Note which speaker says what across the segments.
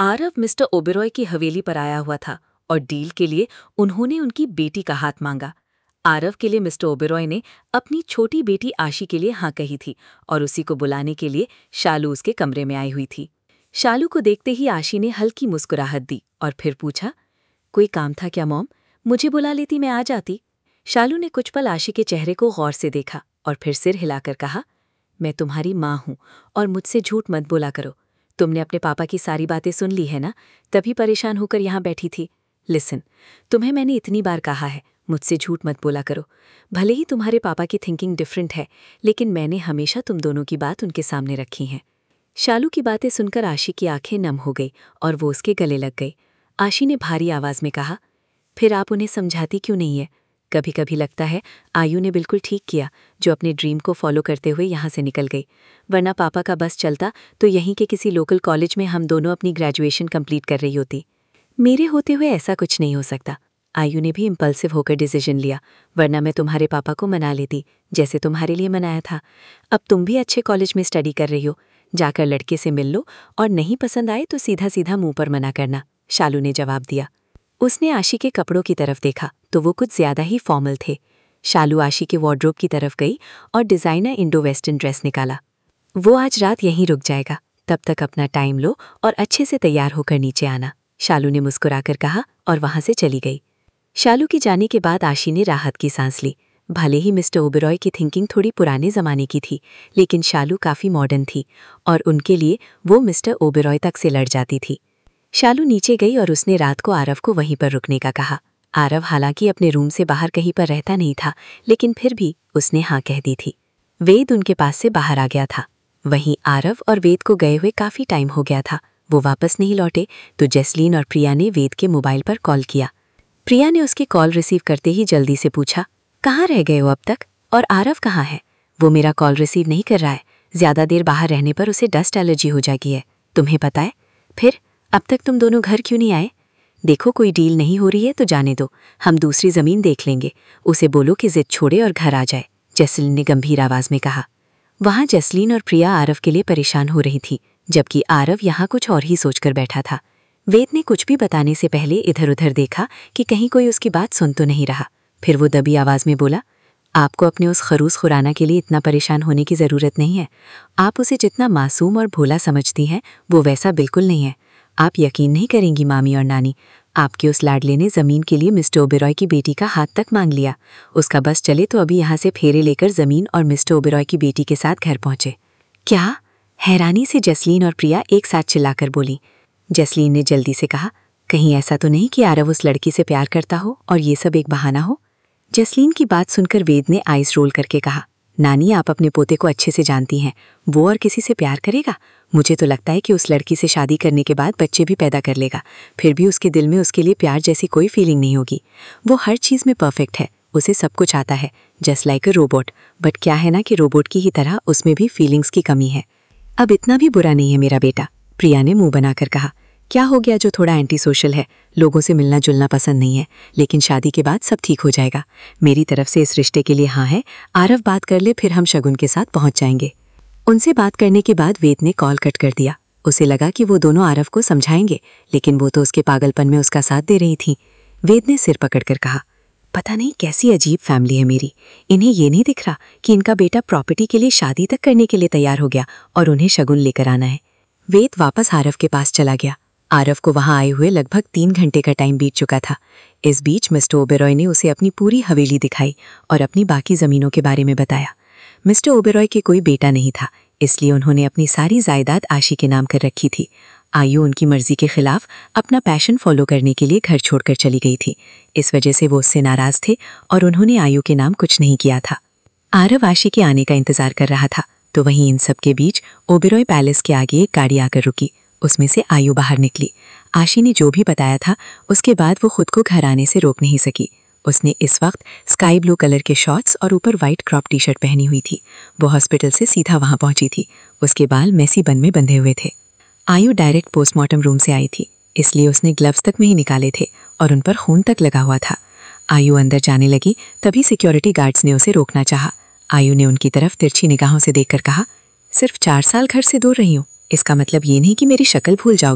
Speaker 1: Aarav mister Oberoi की हवेली पर आया हुआ था और डील के लिए उन्होंने उनकी बेटी का हाथ मांगा। आरव के लिए मिस्टर ओबेरॉय ने अपनी छोटी बेटी आशी के लिए हाँ कही थी और उसी को बुलाने के लिए शालू उसके कमरे में आई हुई थी। शालू को देखते ही आशी ने हल्की मुस्कुराहट दी और फिर पूछा, कोई काम था क्या मॉम? मुझे बुला लेती, मैं आ जाती। शालू ने कुछ पल आशी के चेहरे को गौर से देखा और फिर सिर हिलाकर कहा, मैं तुम्हारी माँ हूँ और मुझसे झूठ मत बोला करो। तुमने अपने पापा की सारी बातें सुन ली है ना, तभी परेशान होकर यहाँ बैठी थी। लिसन, तुम्हें मैंने इतनी बार कहा है, मुझसे झूठ मत बोला करो। भले ही तुम्हारे पापा की थिंकिंग डिफरेंट है, लेकिन मैंने हमेशा तुम दोनों की बात उनके सामने रखी है। शालू की बातें सुनकर आशी की आंखें नम हो गई और वो उसके गले लग गई। आशी ने भारी आवाज में कहा, फिर आप उन्हें समझाती क्यों नहीं है? कभी कभी लगता है आयु ने बिल्कुल ठीक किया जो अपने ड्रीम को फॉलो करते हुए यहाँ से निकल गई, वरना पापा का बस चलता तो यहीं के किसी लोकल कॉलेज में हम दोनों अपनी ग्रेजुएशन कंप्लीट कर रही होती। मेरे होते हुए ऐसा कुछ नहीं हो सकता। आयु ने भी इम्पल्सिव होकर डिसीजन लिया, वरना मैं तुम्हारे पापा को मना लेती जैसे तुम्हारे लिए मनाया था। अब तुम भी अच्छे कॉलेज में स्टडी कर रही हो, जाकर लड़के से मिल लो और नहीं पसंद आए तो सीधा सीधा मुंह पर मना करना, शालू ने जवाब दिया। उसने आशी के कपड़ों की तरफ देखा तो वो कुछ ज्यादा ही फॉर्मल थे। शालू आशी के वार्डरोब की तरफ गई और डिजाइनर इंडो वेस्टर्न ड्रेस निकाला। वो आज रात यहीं रुक जाएगा, तब तक अपना टाइम लो और अच्छे से तैयार होकर नीचे आना, शालू ने मुस्कुराकर कहा और वहां से चली गई। शालू की जाने के बाद आशी ने राहत की सांस ली। भले ही मिस्टर ओबेरॉय की थिंकिंग थोड़ी पुराने जमाने की थी, लेकिन शालू काफी मॉडर्न थी और उनके लिए वो मिस्टर ओबेरॉय तक से लड़ जाती थी। शालू नीचे गई और उसने रात को आरव को वहीं पर रुकने का कहा। आरव हालांकि अपने रूम से बाहर कहीं पर रहता नहीं था, लेकिन फिर भी उसने हाँ कह दी थी। वेद उनके पास से बाहर आ गया था। वहीं आरव और वेद को गए हुए काफी टाइम हो गया था। वो वापस नहीं लौटे तो जैस्लीन और प्रिया ने वेद के मोबाइल पर कॉल किया। प्रिया ने उसकी कॉल रिसीव करते ही जल्दी से पूछा, कहाँ रह गए हो अब तक, और आरव कहाँ है? वो मेरा कॉल रिसीव नहीं कर रहा है। ज्यादा देर बाहर रहने पर उसे डस्ट एलर्जी हो जाएगी है, तुम्हें पता है। फिर अब तक तुम दोनों घर क्यों नहीं आए? देखो, कोई डील नहीं हो रही है तो जाने दो, हम दूसरी जमीन देख लेंगे। उसे बोलो कि जिद छोड़े और घर आ जाए, जैस्लीन ने गंभीर आवाज में कहा। वहां जैस्लीन और प्रिया आरव के लिए परेशान हो रही थी, जबकि आरव यहाँ कुछ और ही सोचकर बैठा था। वेद ने कुछ भी बताने से पहले इधर उधर देखा कि कहीं कोई उसकी बात सुन तो नहीं रहा। फिर वो दबी आवाज में बोला, आपको अपने उस खरूस खुराना के लिए इतना परेशान होने की जरूरत नहीं है। आप उसे जितना मासूम और भोला समझती हैं, वो वैसा बिल्कुल नहीं है। आप यकीन नहीं करेंगी मामी और नानी, आपके उस लाडले ने जमीन के लिए मिस्टर ओबेरॉय की बेटी का हाथ तक मांग लिया। उसका बस चले तो अभी यहाँ से फेरे लेकर जमीन और मिस्टर ओबेरॉय की बेटी के साथ घर पहुंचे। क्या? हैरानी से जैस्लीन और प्रिया एक साथ चिल्लाकर बोली। जैस्लीन ने जल्दी से कहा, कहीं ऐसा तो नहीं कि आरव उस लड़की से प्यार करता हो और ये सब एक बहाना हो? जैस्लीन की बात सुनकर वेद ने आइस रोल करके कहा, नानी आप अपने पोते को अच्छे से जानती हैं, वो और किसी से प्यार करेगा? मुझे तो लगता है कि उस लड़की से शादी करने के बाद बच्चे भी पैदा कर लेगा, फिर भी उसके दिल में उसके लिए प्यार जैसी कोई फीलिंग नहीं होगी। वो हर चीज़ में परफेक्ट है, उसे सब कुछ आता है, just like a robot. But क्या है ना कि रोबोट की ही तरह उसमें भी फीलिंग्स की कमी है। अब इतना भी बुरा नहीं है मेरा बेटा, प्रिया ने मुंह बनाकर कहा। क्या हो गया जो थोड़ा एंटी सोशल है, लोगों से मिलना जुलना पसंद नहीं है, लेकिन शादी के बाद सब ठीक हो जाएगा। मेरी तरफ से इस रिश्ते के लिए हाँ है। आरव बात कर ले, फिर हम शगुन के साथ पहुंच जाएंगे। उनसे बात करने के बाद वेद ने कॉल कट कर दिया। उसे लगा कि वो दोनों आरव को समझाएंगे, लेकिन वो तो उसके पागलपन में उसका साथ दे रही थी। वेद ने सिर पकड़कर कहा, पता नहीं कैसी अजीब फैमिली है मेरी। इन्हें ये नहीं दिख रहा कि इनका बेटा प्रॉपर्टी के लिए शादी तक करने के लिए तैयार हो गया और उन्हें शगुन लेकर आना है। वेद वापस आरव के पास चला गया। आरव को वहां आए हुए लगभग 3 घंटे का टाइम बीत चुका था। इस बीच मिस्टर ओबेरॉय ने उसे अपनी पूरी हवेली दिखाई और अपनी बाकी जमीनों के बारे में बताया। मिस्टर ओबेरॉय के कोई बेटा नहीं था, इसलिए उन्होंने अपनी सारी जायदाद आशी के नाम कर रखी थी। आयु उनकी मर्जी के खिलाफ अपना पैशन फॉलो करने के लिए घर छोड़कर चली गई थी। इस वजह से वो उससे नाराज थे और उन्होंने आयु के नाम कुछ नहीं किया था। आरव आशी के आने का इंतजार कर रहा था, तो वहीं इन सब के बीच ओबेरॉय पैलेस के आगे एक गाड़ी आकर रुकी। उसमें से आयु बाहर निकली। आशी ने जो भी बताया था उसके बाद वो खुद को घर आने से रोक नहीं सकी। उसने इस वक्त स्काई ब्लू कलर के शॉर्ट्स और ऊपर वाइट क्रॉप टी शर्ट पहनी हुई थी। वो हॉस्पिटल से सीधा वहां पहुंची थी। उसके बाल मेसी बन में बंधे हुए थे। आयु डायरेक्ट पोस्टमार्टम रूम से आई थी, इसलिए उसने ग्लव्स तक में ही निकाले थे और उन पर खून तक लगा हुआ था। आयु अंदर जाने लगी, तभी सिक्योरिटी गार्ड्स ने उसे रोकना चाहा। आयु ने उनकी तरफ तिरछी निगाहों से देखकर कहा, सिर्फ 4 साल घर से दूर रही हूँ, इसका मतलब ये नहीं कि मेरी शक्ल भूल जाओगे।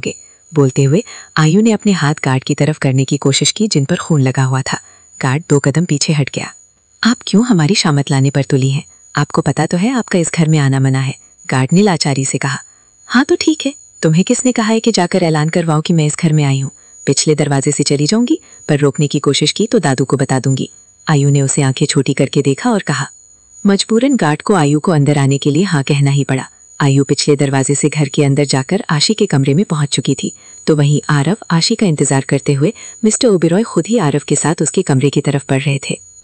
Speaker 1: बोलते हुए आयु ने अपने हाथ गार्ड की तरफ करने की कोशिश की जिन पर खून लगा हुआ था। गार्ड 2 कदम पीछे हट गया। आप क्यों हमारी शामत लाने पर तुली हैं? आपको पता तो है आपका इस घर में आना मना है, गार्ड ने लाचारी से कहा। हाँ तो ठीक है, तुम्हें किसने कहा है कि जाकर ऐलान करवाओ कि मैं इस घर में आई हूँ? पिछले दरवाजे से चली जाऊंगी, पर रोकने की कोशिश की तो दादू को बता दूंगी। आयु ने उसे आंखें छोटी करके देखा और कहा। मजबूरन गार्ड को आयु को अंदर आने के लिए हाँ कहना ही पड़ा। आयु पिछले दरवाजे से घर के अंदर जाकर आशी के कमरे में पहुंच चुकी थी, तो वहीं आरव आशी का इंतजार करते हुए मिस्टर ओबेरॉय खुद ही आरव के साथ उसके कमरे की तरफ बढ़ रहे थे।